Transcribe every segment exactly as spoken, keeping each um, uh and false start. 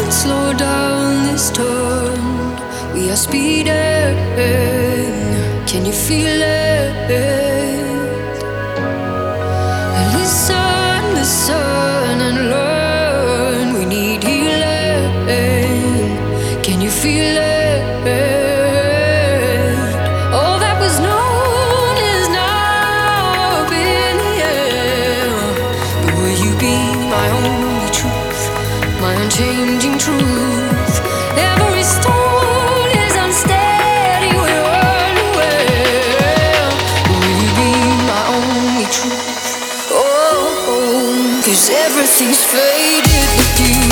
slow down this turn. We are speeding. Can you feel it? Listen, listen and learn. We need healing. Can you feel it? All that was known is now in the air. But will you be my only truth, my unchanging truth? Every stone is unsteady, we're unaware. Will you be my only truth? Oh, 'cause everything's faded with you.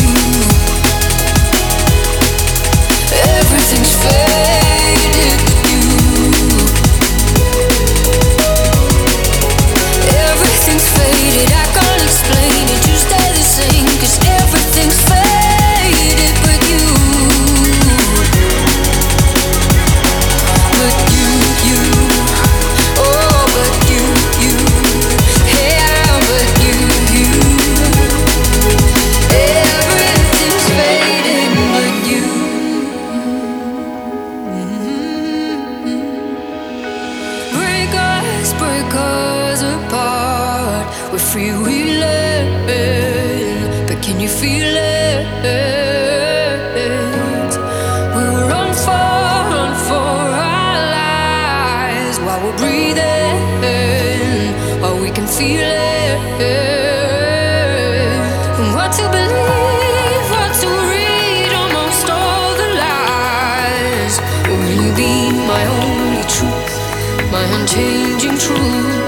Everything's faded with you. Everything's faded, I can't explain it, you stay the same. 'Cause everything's faded but you. But you, you, oh, but you, you, yeah, but you, you. Everything's faded but you. Break us, break us apart. We're freewheeling, but can you feel it? We'll run for, run for our lives while we're breathing, while we can feel it. And what to believe, what to read, almost all the lies. Will you be my only truth, my unchanging truth?